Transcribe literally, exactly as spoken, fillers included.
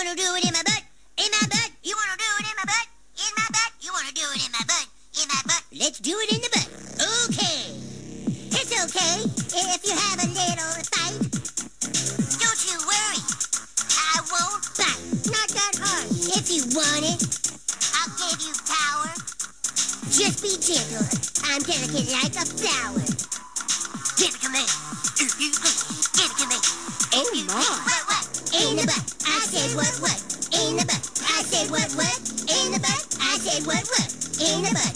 wanna do it in my butt? In my butt? You wanna do it in my butt? In my butt? You wanna do it in my butt? In my butt? Let's do it in the butt. Okay. It's okay if you have a little fight. Don't you worry. I won't bite. Not that hard. If you want it, I'll give you power. Just be gentle. I'm delicate like a flower. Give it to me. If you please. Give it to me. Oh, my. What, what? In the butt. I said what, what? In the butt. I said what, what? In the butt. I said what, what? In the butt.